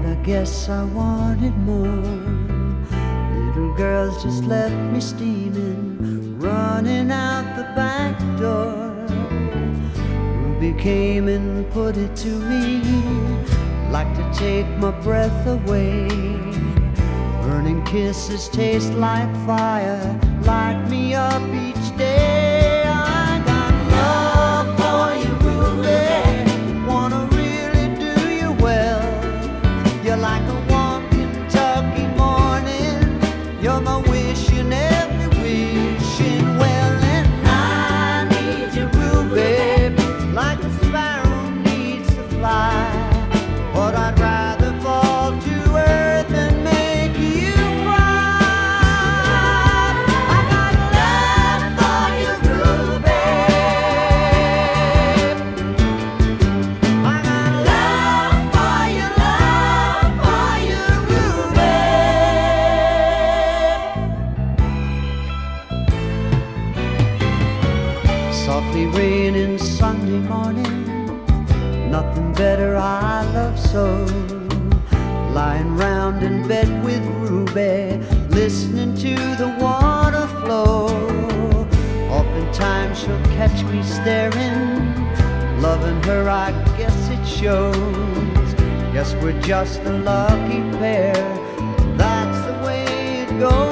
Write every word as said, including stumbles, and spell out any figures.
but I guess I wanted more. Little girls just left me steaming, running out the back door. Ruby came and put it to me, like to take my breath away. Burning kisses taste like fire, light me up each day. I got love for you, Ruby, wanna really do you well. You're like a warm Kentucky morning, you're my wish in every wishing well. And I need you, Ruby, like a sparrow needs to fly. But I'd rather fall to earth than make you cry. I got love for you, Ruby. I got love for you, love for you, Ruby. Softly raining Sunday morning, nothing better I love so. Lying round in bed with Ruby, listening to the water flow. Oftentimes she'll catch me staring, loving her I guess it shows. Guess we're just a lucky pair, that's the way it goes.